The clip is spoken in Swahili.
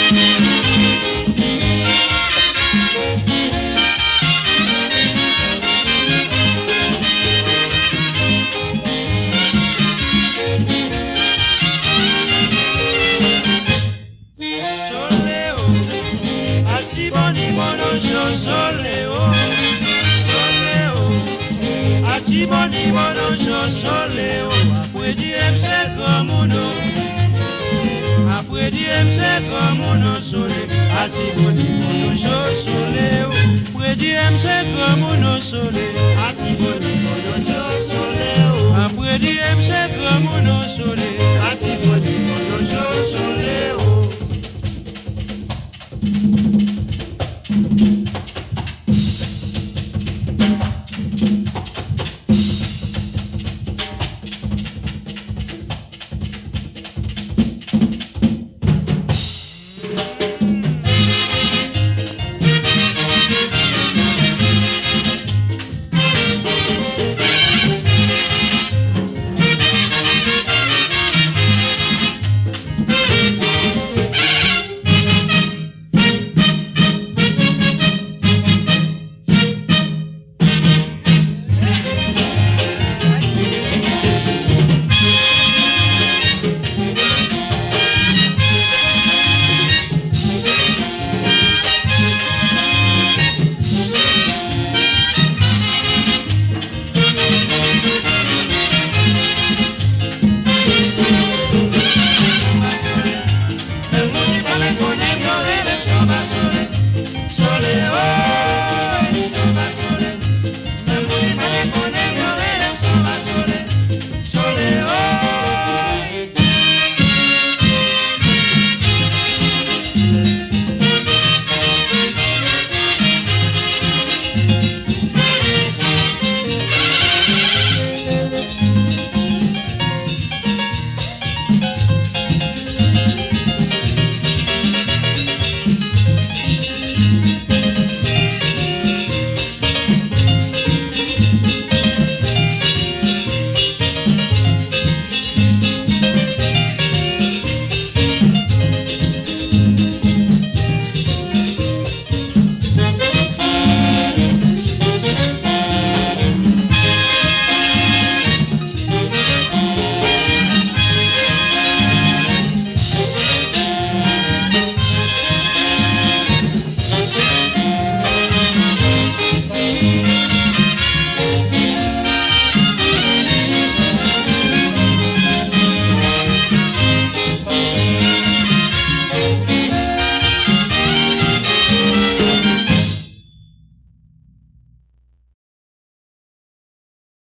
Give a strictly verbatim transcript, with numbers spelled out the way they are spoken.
Boni bono so soleo, apre di em se komuno, apre di em se komuno sole, ati boni bono so soleo, apre di em se komuno sole, ati boni bono so soleo, apre di em se komuno sole, ati boni bono so soleo. Come